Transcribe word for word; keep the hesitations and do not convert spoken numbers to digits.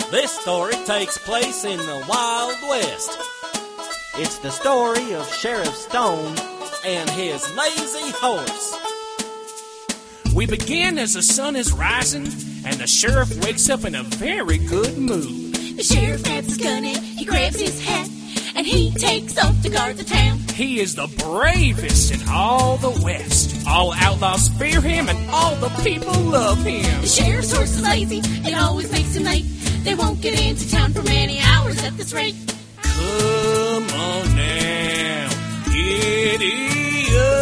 This story takes place in the Wild West. It's the story of Sheriff Stone and his lazy horse. We begin as the sun is rising, and the sheriff wakes up in a very good mood. The sheriff grabs his gun and he grabs his hat, and he takes off to guard the town. He is the bravest in all the West. All outlaws fear him, and all the people love him. The sheriff's horse is lazy, it always makes him late. They won't get into town for many hours at this rate. Come on now, giddy up.